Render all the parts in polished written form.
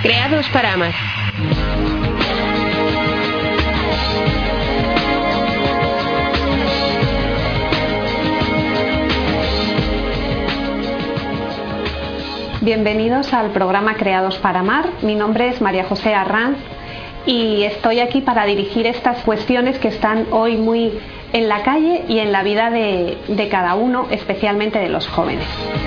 Creados para amar. Bienvenidos al programa Creados para amar. Mi nombre es María José Arranz y estoy aquí para dirigir estas cuestiones que están hoy muy en la calle y en la vida de cada uno, especialmente de los jóvenes.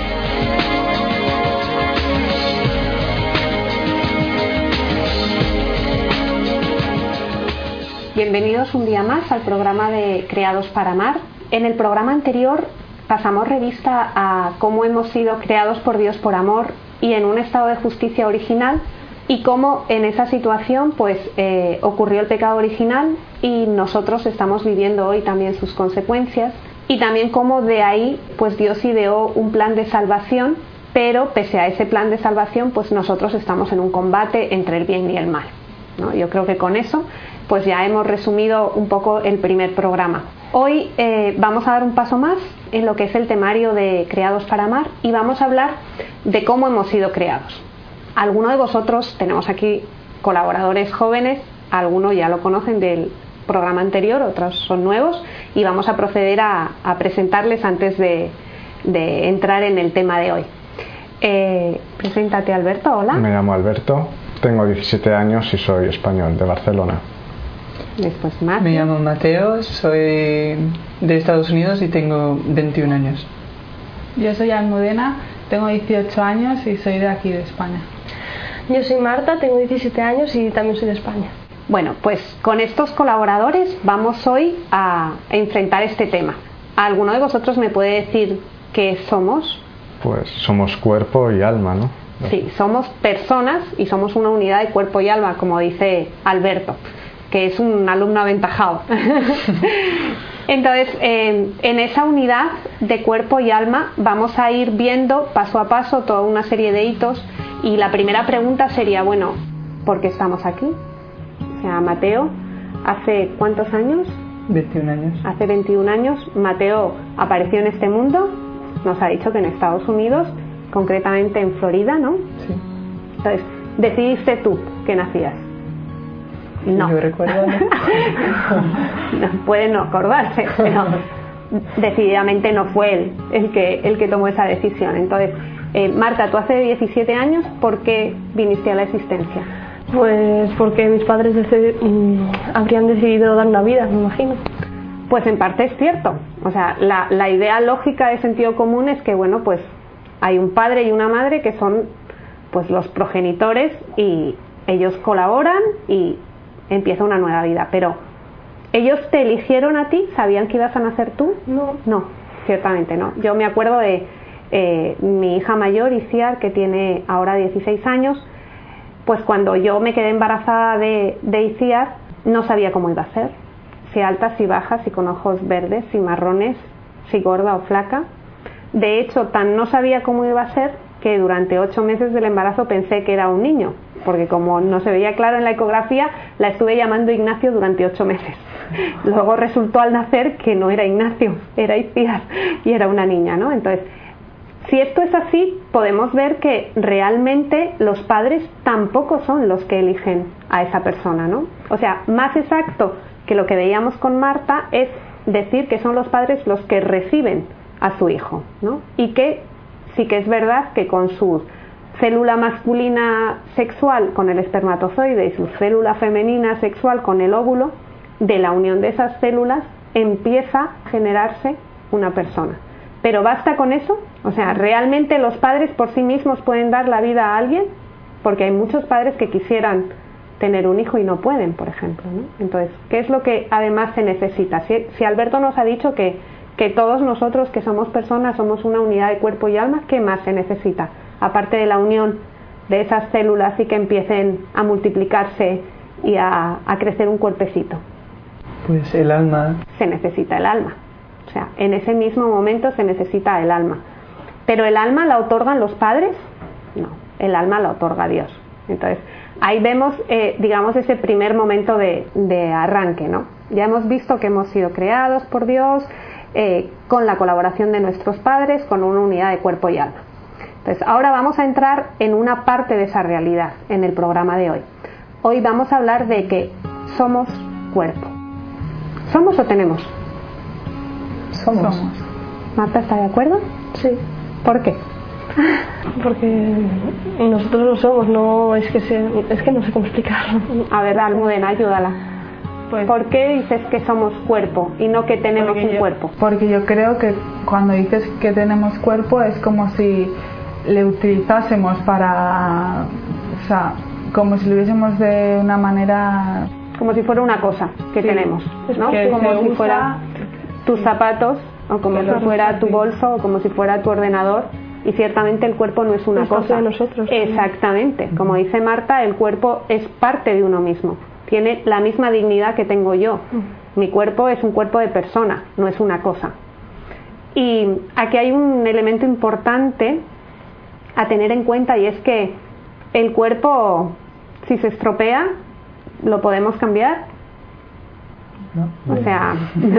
Bienvenidos un día más al programa de Creados para amar. En el programa anterior pasamos revista a cómo hemos sido creados por Dios por amor y en un estado de justicia original, y cómo en esa situación ocurrió el pecado original y nosotros estamos viviendo hoy también sus consecuencias, y también cómo de ahí Dios ideó un plan de salvación, pero pese a ese plan de salvación nosotros estamos en un combate entre el bien y el mal, ¿no? Yo creo que con eso ya hemos resumido un poco el primer programa. Hoy vamos a dar un paso más en lo que es el temario de Creados para amar y vamos a hablar de cómo hemos sido creados. Algunos de vosotros, tenemos aquí colaboradores jóvenes, algunos ya lo conocen del programa anterior, otros son nuevos, y vamos a proceder a presentarles antes de entrar en el tema de hoy. Preséntate, Alberto. Hola. Me llamo Alberto, tengo 17 años y soy español, de Barcelona. Después Mateo. Me llamo Mateo, soy de Estados Unidos y tengo 21 años. Yo soy Almudena, tengo 18 años y soy de aquí, de España. Yo soy Marta, tengo 17 años y también soy de España. Bueno, con estos colaboradores vamos hoy a enfrentar este tema. ¿Alguno de vosotros me puede decir qué somos? Pues somos cuerpo y alma, ¿no? Sí, somos personas y somos una unidad de cuerpo y alma, como dice Alberto, que es un alumno aventajado. Entonces, en esa unidad de cuerpo y alma vamos a ir viendo paso a paso toda una serie de hitos, y la primera pregunta sería, bueno, ¿por qué estamos aquí? O sea, Mateo, ¿hace cuántos años? 21 años. Hace 21 años Mateo apareció en este mundo, nos ha dicho que en Estados Unidos, concretamente en Florida, ¿no? Sí. Entonces, decidiste tú que nacías. No. Yo recuerdo, ¿no? No, puede no acordarse, pero decididamente no fue él el que tomó esa decisión. Entonces, Marta, tú hace 17 años, ¿por qué viniste a la existencia? Pues porque mis padres habrían decidido dar una vida, me imagino. Pues en parte es cierto. O sea, la idea lógica de sentido común es que, bueno, hay un padre y una madre que son los progenitores, y ellos colaboran y empieza una nueva vida. Pero ¿ellos te eligieron a ti? ¿Sabían que ibas a nacer tú? No, ciertamente no. Yo me acuerdo de mi hija mayor, Isiar, que tiene ahora 16 años. Pues cuando yo me quedé embarazada de Isiar, no sabía cómo iba a ser, si alta, si baja, si con ojos verdes, si marrones, si gorda o flaca. De hecho, tan no sabía cómo iba a ser que durante 8 meses del embarazo pensé que era un niño, porque como no se veía claro en la ecografía, la estuve llamando Ignacio durante 8 meses. Luego resultó al nacer que no era Ignacio, era Isiar, y era una niña, ¿no? Entonces, si esto es así, podemos ver que realmente los padres tampoco son los que eligen a esa persona, ¿no? O sea, más exacto que lo que veíamos con Marta es decir que son los padres los que reciben a su hijo, ¿no? Y que sí que es verdad que con su célula masculina sexual con el espermatozoide y su célula femenina sexual con el óvulo, de la unión de esas células empieza a generarse una persona. ¿Pero basta con eso? O sea, ¿realmente los padres por sí mismos pueden dar la vida a alguien? Porque hay muchos padres que quisieran tener un hijo y no pueden, por ejemplo, ¿no? Entonces, ¿qué es lo que además se necesita? Si Alberto nos ha dicho que todos nosotros que somos personas somos una unidad de cuerpo y alma, ¿qué más se necesita? Aparte de la unión de esas células y que empiecen a multiplicarse y a crecer un cuerpecito. Pues el alma. Se necesita el alma. O sea, en ese mismo momento se necesita el alma. ¿Pero el alma la otorgan los padres? No, el alma la otorga Dios. Entonces, ahí vemos, digamos, ese primer momento de arranque, ¿no? Ya hemos visto que hemos sido creados por Dios, con la colaboración de nuestros padres, con una unidad de cuerpo y alma. Entonces, ahora vamos a entrar en una parte de esa realidad en el programa de hoy. Hoy vamos a hablar de que somos cuerpo. ¿Somos o tenemos? Somos. ¿Marta está de acuerdo? Sí, ¿Por qué? porque nosotros lo somos, no es que no sé cómo explicarlo. A ver, Almudena, ayúdala. Pues, ¿Por qué dices que somos cuerpo y no que tenemos un cuerpo? Porque yo creo que cuando dices que tenemos cuerpo es como si le utilizásemos para, o sea, como si lo viésemos de una manera, Como si fuera una cosa que Sí, tenemos, ¿no? que Como se si usa, fuera tus zapatos, o como que si los fuera usa, tu sí. bolso, o como si fuera tu ordenador. Y ciertamente el cuerpo no es una Es parte cosa. de nosotros también. Exactamente. Como dice Marta, el cuerpo es parte de uno mismo. Tiene la misma dignidad que tengo yo. Mi cuerpo es un cuerpo de persona, no es una cosa. Y aquí hay un elemento importante a tener en cuenta, y es que el cuerpo, si se estropea, ¿lo podemos cambiar? O sea,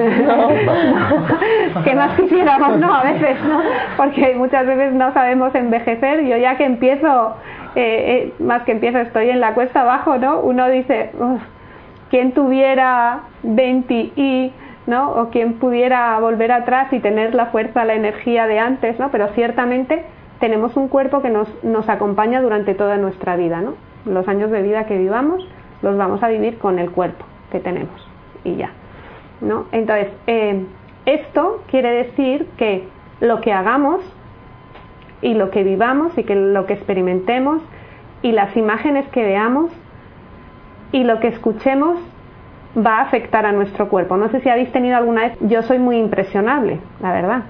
¿qué más quisiéramos? No, a veces, ¿no? Porque muchas veces no sabemos envejecer. Yo ya que empiezo, más que empiezo, estoy en la cuesta abajo, ¿no? Uno dice, ¿quién tuviera 20 y, ¿no? O quién pudiera volver atrás y tener la fuerza, la energía de antes, ¿no? Pero ciertamente tenemos un cuerpo que nos acompaña durante toda nuestra vida, ¿no? Los años de vida que vivamos los vamos a vivir con el cuerpo que tenemos y ya, ¿no? Entonces, esto quiere decir que lo que hagamos y lo que vivamos y que lo que experimentemos y las imágenes que veamos y lo que escuchemos va a afectar a nuestro cuerpo. No sé si habéis tenido alguna vez, yo soy muy impresionable, la verdad.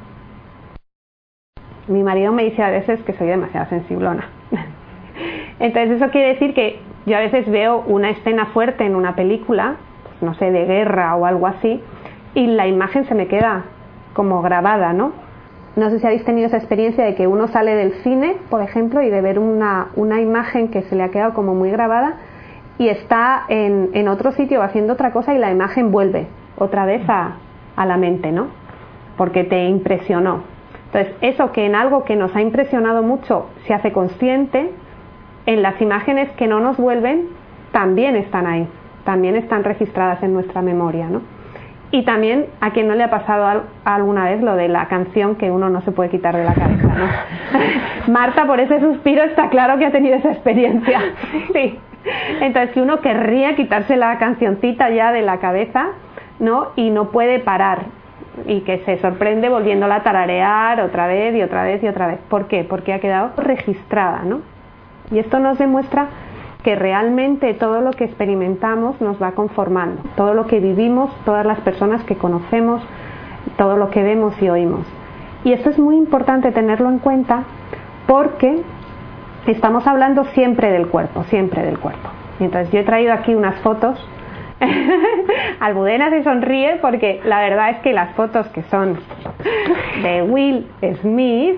Mi marido me dice a veces que soy demasiado sensiblona. Entonces eso quiere decir que yo a veces veo una escena fuerte en una película, pues no sé, de guerra o algo así, y la imagen se me queda como grabada, ¿no? No sé si habéis tenido esa experiencia de que uno sale del cine, por ejemplo, y de ver una imagen que se le ha quedado como muy grabada y está en otro sitio haciendo otra cosa y la imagen vuelve otra vez a la mente, ¿no? Porque te impresionó. Entonces, eso que en algo que nos ha impresionado mucho se hace consciente, en las imágenes que no nos vuelven también están ahí, también están registradas en nuestra memoria, ¿no? Y también, a quien no le ha pasado alguna vez lo de la canción que uno no se puede quitar de la cabeza, ¿no? Marta, por ese suspiro, está claro que ha tenido esa experiencia. Sí. Entonces, que uno querría quitarse la cancioncita ya de la cabeza, ¿no? Y no puede parar. Y que se sorprende volviéndola a tararear otra vez y otra vez y otra vez. ¿Por qué? Porque ha quedado registrada, ¿no? Y esto nos demuestra que realmente todo lo que experimentamos nos va conformando. Todo lo que vivimos, todas las personas que conocemos, todo lo que vemos y oímos. Y esto es muy importante tenerlo en cuenta porque estamos hablando siempre del cuerpo, siempre del cuerpo. Y entonces yo he traído aquí unas fotos. Almudena se sonríe porque la verdad es que las fotos que son de Will Smith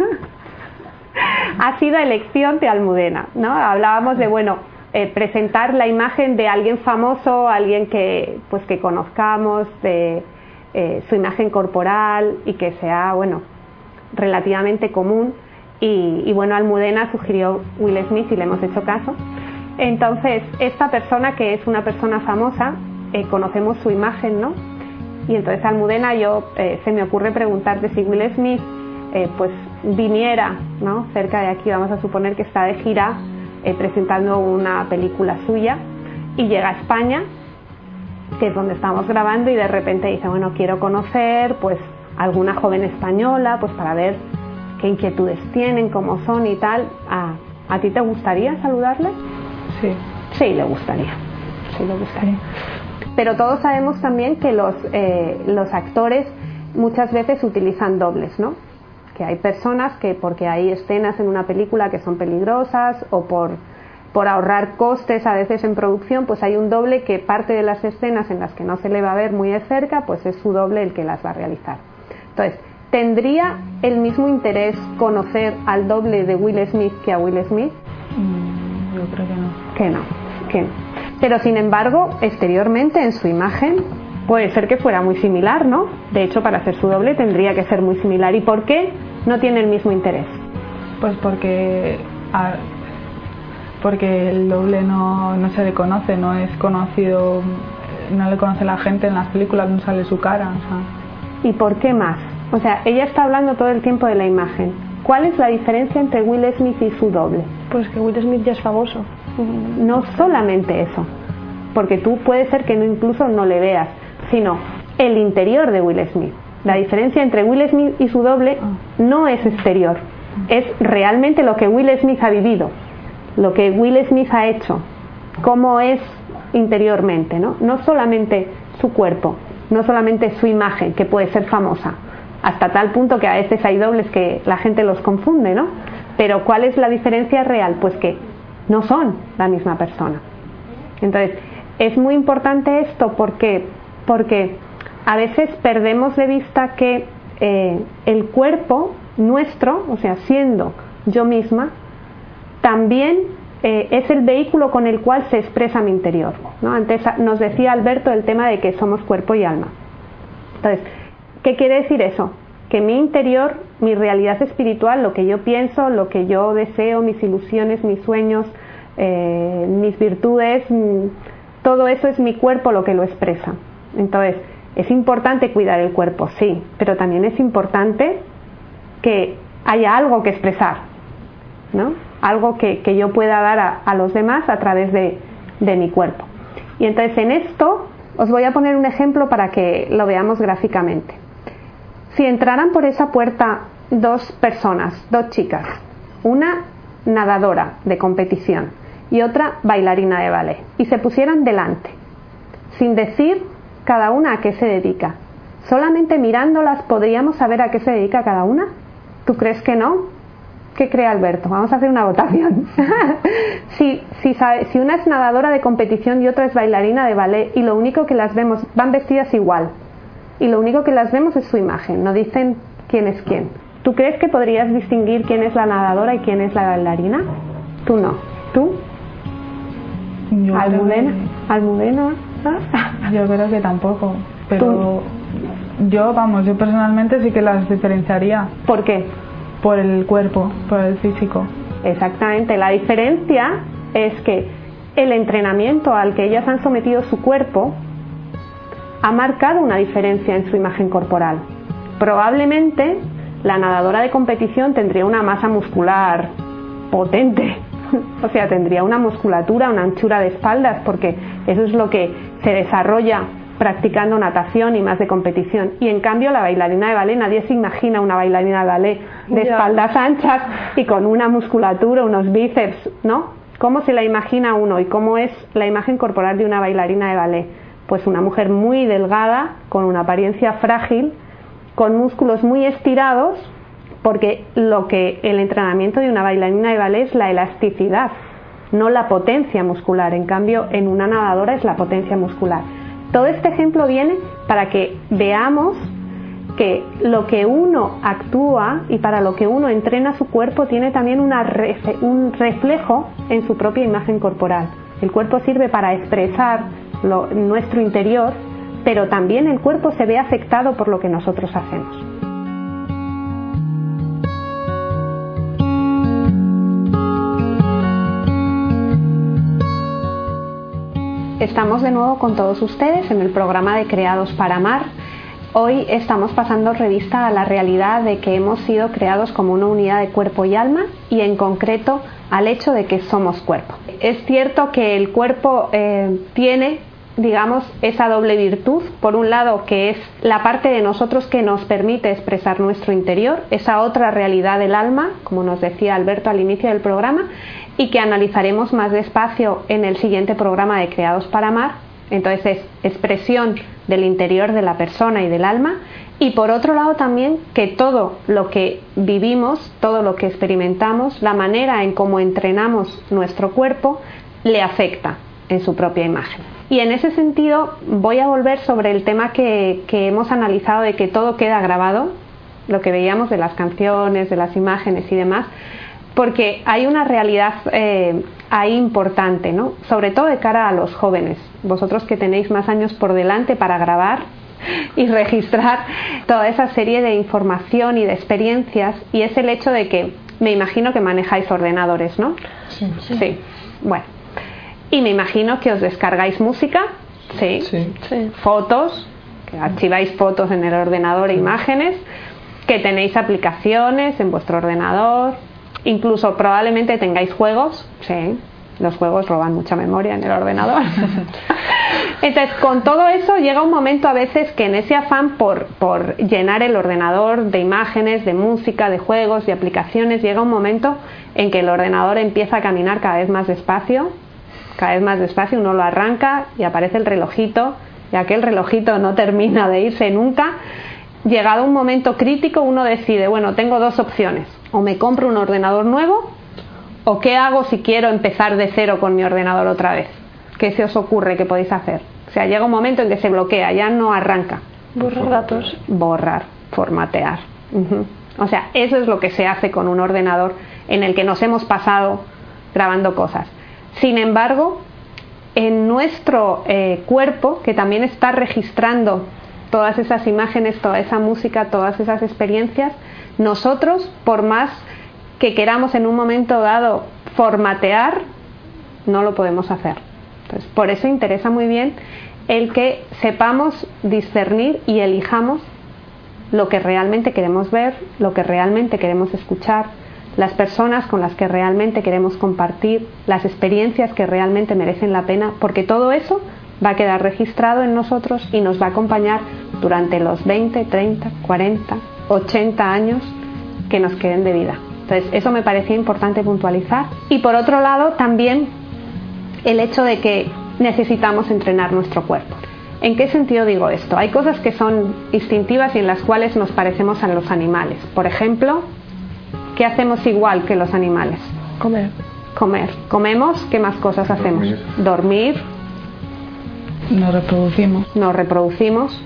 ha sido elección de Almudena, ¿no? Hablábamos de, presentar la imagen de alguien famoso, alguien que conozcamos, de su imagen corporal y que sea, relativamente común. Y Almudena sugirió Will Smith y le hemos hecho caso. Entonces, esta persona, que es una persona famosa, conocemos su imagen, ¿no? Y entonces, Almudena, se me ocurre preguntarte si Will Smith viniera, ¿no? Cerca de aquí, vamos a suponer que está de gira presentando una película suya y llega a España, que es donde estamos grabando, y de repente dice, quiero conocer alguna joven española, para ver qué inquietudes tienen, cómo son y tal. ¿A ti te gustaría saludarle? Sí. Sí, le gustaría. Sí, le gustaría. Pero todos sabemos también que los actores muchas veces utilizan dobles, ¿no? Que hay personas que, porque hay escenas en una película que son peligrosas o por ahorrar costes a veces en producción, hay un doble que parte de las escenas en las que no se le va a ver muy de cerca, es su doble el que las va a realizar. Entonces, ¿tendría el mismo interés conocer al doble de Will Smith que a Will Smith? Yo creo que no. Que no. Pero sin embargo, exteriormente, en su imagen, puede ser que fuera muy similar, ¿no? De hecho, para hacer su doble tendría que ser muy similar. ¿Y por qué no tiene el mismo interés? Pues porque el doble no se le conoce, no es conocido, no le conoce la gente en las películas, no sale su cara. O sea. ¿Y por qué más? O sea, ella está hablando todo el tiempo de la imagen. ¿Cuál es la diferencia entre Will Smith y su doble? Pues que Will Smith ya es famoso. No solamente eso, porque tú puede ser que incluso no le veas, sino el interior de Will Smith. La diferencia entre Will Smith y su doble no es exterior, es realmente lo que Will Smith ha vivido, lo que Will Smith ha hecho, cómo es interiormente, ¿no? No solamente su cuerpo, no solamente su imagen, que puede ser famosa, hasta tal punto que a veces hay dobles que la gente los confunde, ¿no? Pero ¿cuál es la diferencia real? Pues que no son la misma persona. Entonces, es muy importante esto porque a veces perdemos de vista que el cuerpo nuestro, o sea, siendo yo misma, también es el vehículo con el cual se expresa mi interior, ¿no? Antes nos decía Alberto el tema de que somos cuerpo y alma. Entonces, ¿qué quiere decir eso? Que mi interior, mi realidad espiritual, lo que yo pienso, lo que yo deseo, mis ilusiones, mis sueños, mis virtudes, todo eso es mi cuerpo lo que lo expresa. Entonces, es importante cuidar el cuerpo, sí, pero también es importante que haya algo que expresar, ¿no? Algo que yo pueda dar a los demás a través de mi cuerpo. Y entonces en esto os voy a poner un ejemplo para que lo veamos gráficamente. Si entraran por esa puerta dos personas, dos chicas, una nadadora de competición y otra bailarina de ballet, y se pusieran delante, sin decir cada una a qué se dedica, solamente mirándolas podríamos saber a qué se dedica cada una. ¿Tú crees que no? ¿Qué cree Alberto? Vamos a hacer una votación. si una es nadadora de competición y otra es bailarina de ballet y lo único que las vemos, van vestidas igual, y lo único que las vemos es su imagen, no dicen quién es quién. ¿Tú crees que podrías distinguir quién es la nadadora y quién es la bailarina? Tú no. ¿Tú? ¿Almudena? Yo creo que tampoco, pero yo personalmente sí que las diferenciaría. ¿Por qué? Por el cuerpo, por el físico. Exactamente, la diferencia es que el entrenamiento al que ellas han sometido su cuerpo ha marcado una diferencia en su imagen corporal. Probablemente la nadadora de competición tendría una masa muscular potente, o sea, tendría una musculatura, una anchura de espaldas, porque eso es lo que se desarrolla practicando natación y más de competición. Y en cambio la bailarina de ballet, nadie se imagina una bailarina de ballet de espaldas anchas y con una musculatura, unos bíceps, ¿no? ¿Cómo se la imagina uno y cómo es la imagen corporal de una bailarina de ballet? Pues una mujer muy delgada, con una apariencia frágil, con músculos muy estirados, porque lo que el entrenamiento de una bailarina de ballet es la elasticidad, no la potencia muscular. En cambio, en una nadadora es la potencia muscular. Todo este ejemplo viene para que veamos que lo que uno actúa y para lo que uno entrena su cuerpo tiene también un reflejo en su propia imagen corporal. El cuerpo sirve para expresar nuestro interior, pero también el cuerpo se ve afectado por lo que nosotros hacemos. Estamos de nuevo con todos ustedes en el programa de Creados para Amar. Hoy estamos pasando revista a la realidad de que hemos sido creados como una unidad de cuerpo y alma, y en concreto al hecho de que somos cuerpo. Es cierto que el cuerpo tiene, digamos, esa doble virtud, por un lado, que es la parte de nosotros que nos permite expresar nuestro interior, esa otra realidad del alma, como nos decía Alberto al inicio del programa, y que analizaremos más despacio en el siguiente programa de Creados para Amar. Entonces es expresión del interior de la persona y del alma, y por otro lado también que todo lo que vivimos, todo lo que experimentamos, la manera en cómo entrenamos nuestro cuerpo, le afecta en su propia imagen. Y en ese sentido voy a volver sobre el tema que hemos analizado de que todo queda grabado, lo que veíamos de las canciones, de las imágenes y demás, porque hay una realidad ahí importante, ¿no? Sobre todo de cara a los jóvenes, vosotros que tenéis más años por delante para grabar y registrar toda esa serie de información y de experiencias, y es el hecho de que Me imagino que manejáis ordenadores, ¿no? Sí. Sí. Bueno. Y me imagino que os descargáis música, sí. Sí. Fotos, que archiváis fotos en el ordenador e imágenes, que tenéis aplicaciones en vuestro ordenador, incluso probablemente tengáis juegos, sí. Los juegos roban mucha memoria en el ordenador. Entonces, con todo eso llega un momento a veces que en ese afán por llenar el ordenador de imágenes, de música, de juegos, de aplicaciones, llega un momento en que el ordenador empieza a caminar cada vez más despacio, uno lo arranca y aparece el relojito, y aquel relojito no termina de irse nunca. Llegado un momento crítico, uno decide, bueno, tengo dos opciones, o me compro un ordenador nuevo, o qué hago si quiero empezar de cero con mi ordenador otra vez. ¿Qué se os ocurre que podéis hacer? O sea, llega un momento en que se bloquea, ya no arranca. Borrar datos. Borrar, formatear. O sea, eso es lo que se hace con un ordenador en el que nos hemos pasado grabando cosas. Sin embargo, en nuestro cuerpo, que también está registrando todas esas imágenes, toda esa música, todas esas experiencias, nosotros, por más que queramos en un momento dado formatear, no lo podemos hacer. Entonces, por eso interesa muy bien el que sepamos discernir y elijamos lo que realmente queremos ver, lo que realmente queremos escuchar, las personas con las que realmente queremos compartir, las experiencias que realmente merecen la pena, porque todo eso va a quedar registrado en nosotros y nos va a acompañar durante los 20, 30, 40, 80 años que nos queden de vida. Entonces, eso me parecía importante puntualizar. Y por otro lado, también el hecho de que necesitamos entrenar nuestro cuerpo. ¿En qué sentido digo esto? Hay cosas que son instintivas y en las cuales nos parecemos a los animales. Por ejemplo, ¿qué hacemos igual que los animales? Comer. Comemos, ¿qué más cosas hacemos? Dormir. Nos reproducimos. Nos reproducimos.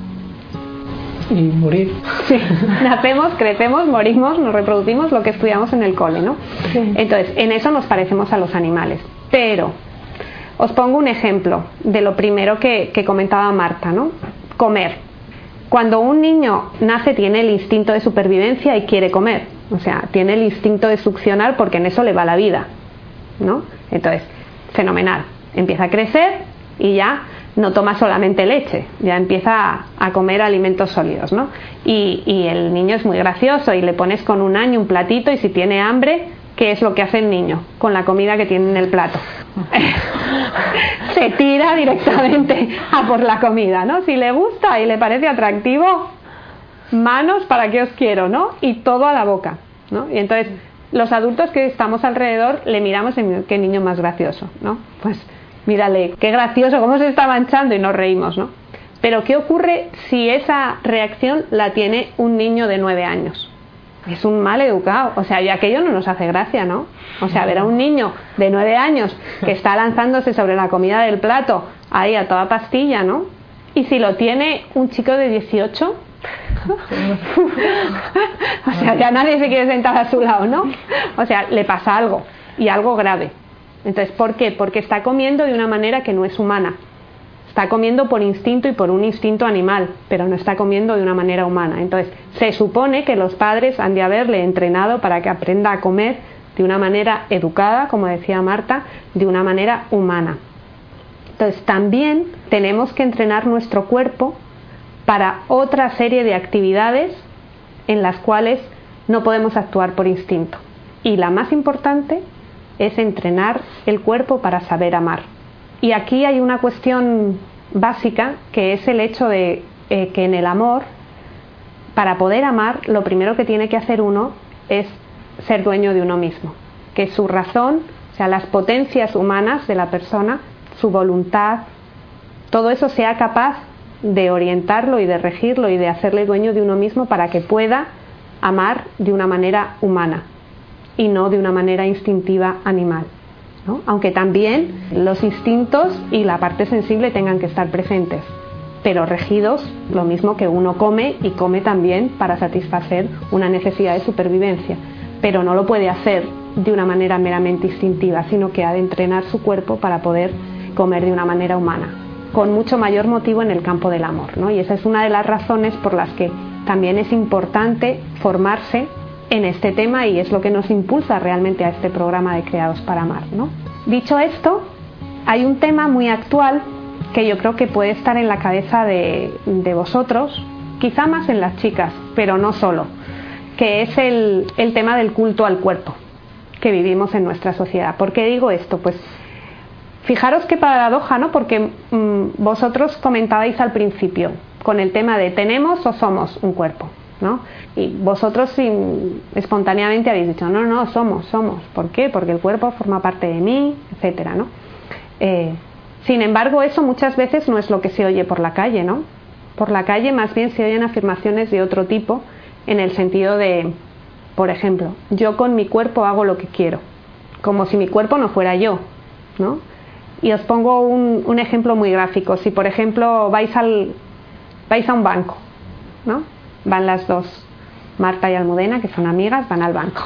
Y morir. Sí, nacemos, crecemos, morimos, nos reproducimos, lo que estudiamos en el cole, ¿no? Sí. Entonces, en eso nos parecemos a los animales. Pero, os pongo un ejemplo de lo primero que comentaba Marta, ¿no? Comer. Cuando un niño nace tiene el instinto de supervivencia y quiere comer. O sea, tiene el instinto de succionar porque en eso le va la vida, ¿no? Entonces, fenomenal. Empieza a crecer y ya no toma solamente leche, ya empieza a comer alimentos sólidos, ¿no? Y el niño es muy gracioso y le pones con 1 año un platito y si tiene hambre, ¿qué es lo que hace el niño con la comida que tiene en el plato? Se tira directamente a por la comida, ¿no? Si le gusta y le parece atractivo, manos para qué os quiero, ¿no? Y todo a la boca, ¿no? Y entonces los adultos que estamos alrededor le miramos y qué niño más gracioso, ¿no? Pues mírale, qué gracioso, cómo se está manchando y nos reímos, ¿no? Pero ¿qué ocurre si esa reacción la tiene un niño de 9 años? Es un mal educado, o sea, y aquello no nos hace gracia, ¿no? O sea, ver a un niño de 9 años que está lanzándose sobre la comida del plato, ahí a toda pastilla, ¿no? Y si lo tiene un chico de 18, o sea, ya nadie se quiere sentar a su lado, ¿no? O sea, le pasa algo, y algo grave. Entonces, ¿por qué? Porque está comiendo de una manera que no es humana. Está comiendo por instinto y por un instinto animal, pero no está comiendo de una manera humana. Entonces, se supone que los padres han de haberle entrenado para que aprenda a comer de una manera educada, como decía Marta, de una manera humana. Entonces, también tenemos que entrenar nuestro cuerpo para otra serie de actividades en las cuales no podemos actuar por instinto. Y la más importante es entrenar el cuerpo para saber amar. Y aquí hay una cuestión básica, que es el hecho de que en el amor, para poder amar, lo primero que tiene que hacer uno es ser dueño de uno mismo. Que su razón, o sea, las potencias humanas de la persona, su voluntad, todo eso sea capaz de orientarlo y de regirlo y de hacerle dueño de uno mismo para que pueda amar de una manera humana y no de una manera instintiva animal, ¿no? Aunque también los instintos y la parte sensible tengan que estar presentes, pero regidos, lo mismo que uno come y come también para satisfacer una necesidad de supervivencia, pero no lo puede hacer de una manera meramente instintiva, sino que ha de entrenar su cuerpo para poder comer de una manera humana, con mucho mayor motivo en el campo del amor, ¿no? Y esa es una de las razones por las que también es importante formarse en este tema y es lo que nos impulsa realmente a este programa de Creados para Amar, ¿no? Dicho esto, hay un tema muy actual que yo creo que puede estar en la cabeza de vosotros, quizá más en las chicas, pero no solo, que es el tema del culto al cuerpo que vivimos en nuestra sociedad. ¿Por qué digo esto? Pues fijaros qué paradoja, ¿no? Porque vosotros comentabais al principio con el tema de ¿tenemos o somos un cuerpo?, ¿no? Y vosotros espontáneamente habéis dicho no, somos. ¿Por qué? Porque el cuerpo forma parte de mí, etcétera, ¿no? Sin embargo, eso muchas veces no es lo que se oye por la calle, ¿no? Por la calle más bien se oyen afirmaciones de otro tipo, en el sentido de, por ejemplo, yo con mi cuerpo hago lo que quiero, como si mi cuerpo no fuera yo, ¿no? Y os pongo un ejemplo muy gráfico. Si por ejemplo vais a un banco, ¿no? Van las dos, Marta y Almudena, que son amigas, van al banco.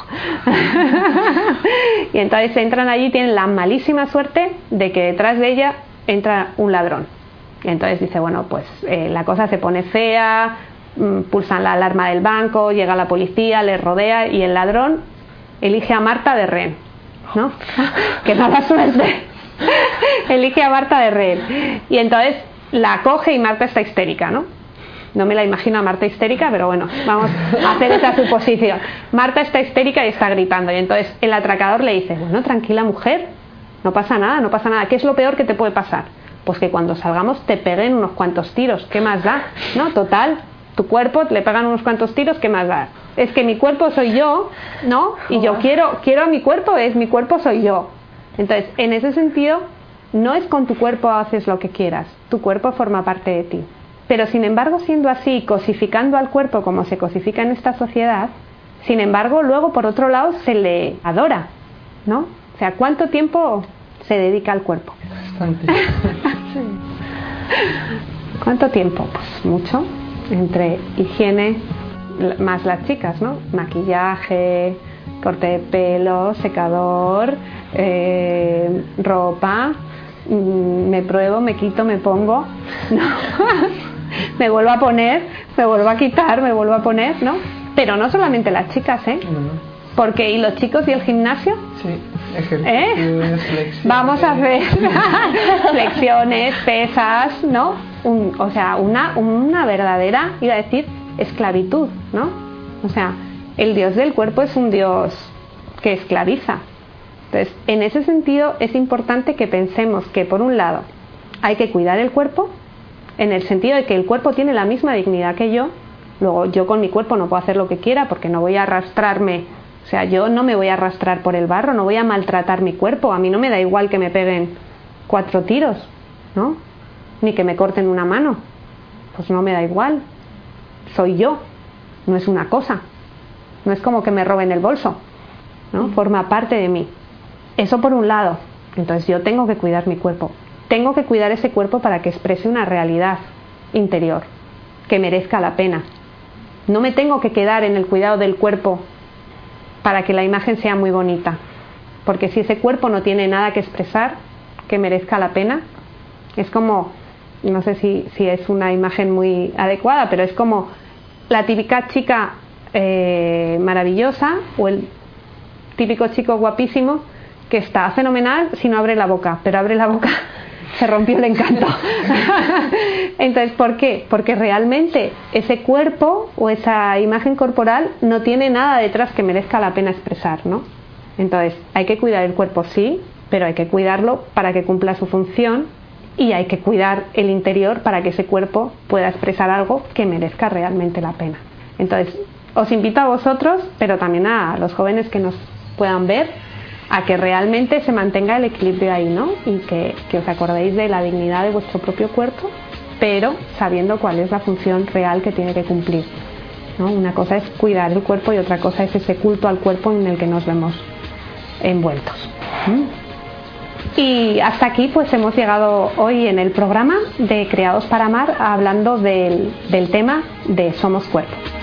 Y entonces entran allí y tienen la malísima suerte de que detrás de ella entra un ladrón. Y entonces dice, bueno, pues la cosa se pone fea, pulsan la alarma del banco, llega la policía, les rodea y el ladrón elige a Marta de rehén, ¿no? Que mala suerte. Elige a Marta de rehén. Y entonces la coge y Marta está histérica, ¿no? No me la imagino a Marta histérica, pero bueno, vamos a hacer esa suposición. Marta está histérica y está gritando. Y entonces el atracador le dice, bueno, tranquila mujer, no pasa nada. ¿Qué es lo peor que te puede pasar? Pues que cuando salgamos te peguen unos cuantos tiros. ¿Qué más da? ¿No? Total, tu cuerpo le pegan unos cuantos tiros, ¿qué más da? Es que mi cuerpo soy yo, ¿no? Y yo quiero a mi cuerpo, mi cuerpo soy yo. Entonces, en ese sentido, no es con tu cuerpo haces lo que quieras. Tu cuerpo forma parte de ti. Pero sin embargo, siendo así, cosificando al cuerpo como se cosifica en esta sociedad, sin embargo, luego por otro lado se le adora, ¿no? O sea, ¿cuánto tiempo se dedica al cuerpo? Bastante. ¿Cuánto tiempo? Pues mucho. Entre higiene, más las chicas, ¿no? Maquillaje, corte de pelo, secador, ropa, me pruebo, me quito, me pongo, ¿no? Me vuelvo a poner, me vuelvo a quitar, me vuelvo a poner, ¿no? Pero no solamente las chicas, ¿eh? No. Porque, ¿y los chicos y el gimnasio? Sí, ejercicios, flexiones. Vamos a hacer flexiones, pesas, ¿no? O sea, una verdadera, iba a decir, esclavitud, ¿no? O sea, el Dios del cuerpo es un Dios que esclaviza. Entonces, en ese sentido es importante que pensemos que, por un lado, hay que cuidar el cuerpo, en el sentido de que el cuerpo tiene la misma dignidad que yo. Luego, yo con mi cuerpo no puedo hacer lo que quiera porque no voy a arrastrarme, o sea, yo no me voy a arrastrar por el barro, no voy a maltratar mi cuerpo. A mí no me da igual que me peguen 4 tiros, ¿no? Ni que me corten una mano, pues no me da igual. Soy yo, no es una cosa, no es como que me roben el bolso, ¿no? Forma parte de mí. Eso por un lado. Entonces yo tengo que cuidar mi cuerpo, tengo que cuidar ese cuerpo para que exprese una realidad interior que merezca la pena. No me tengo que quedar en el cuidado del cuerpo para que la imagen sea muy bonita, porque si ese cuerpo no tiene nada que expresar que merezca la pena, es como, no sé si es una imagen muy adecuada, pero es como la típica chica maravillosa o el típico chico guapísimo que está fenomenal si no abre la boca, pero abre la boca, se rompió el encanto. Entonces, ¿por qué? Porque realmente ese cuerpo o esa imagen corporal no tiene nada detrás que merezca la pena expresar, ¿no? Entonces, hay que cuidar el cuerpo, sí, pero hay que cuidarlo para que cumpla su función y hay que cuidar el interior para que ese cuerpo pueda expresar algo que merezca realmente la pena. Entonces, os invito a vosotros, pero también a los jóvenes que nos puedan ver, a que realmente se mantenga el equilibrio ahí, ¿no? Y que os acordéis de la dignidad de vuestro propio cuerpo, pero sabiendo cuál es la función real que tiene que cumplir, ¿no? Una cosa es cuidar el cuerpo y otra cosa es ese culto al cuerpo en el que nos vemos envueltos. Y hasta aquí pues hemos llegado hoy en el programa de Creados para Amar, hablando del tema de Somos Cuerpo.